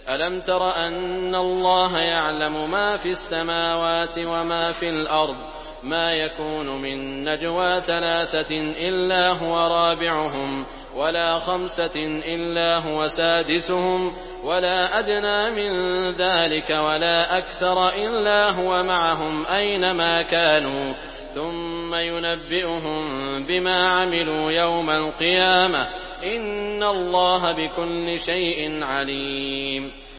ألم تر أن الله يعلم ما في السماوات وما في الأرض ما يكون من نجوى 3 إلا هو رابعهم ولا 5 إلا هو سادسهم ولا أدنى من ذلك ولا أكثر إلا هو معهم أينما كانوا ثم ينبئهم بما عملوا يوم القيامة إن الله بكل شيء عليم.